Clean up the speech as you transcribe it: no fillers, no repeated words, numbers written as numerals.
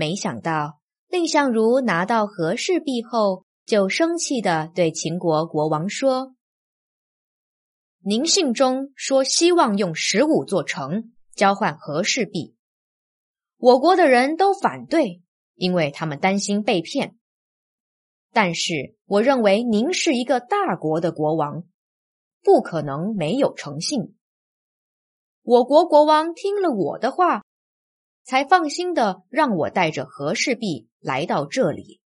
没想到蔺相如拿到和氏璧后，就生气地对秦国国王说：“您信中说希望用15座城交换和氏璧，我国的人都反对，因为他们担心被骗。但是我认为您是一个大国的国王，不可能没有诚信。我国国王听了我的话，才放心的让我带着和氏璧来到这里。”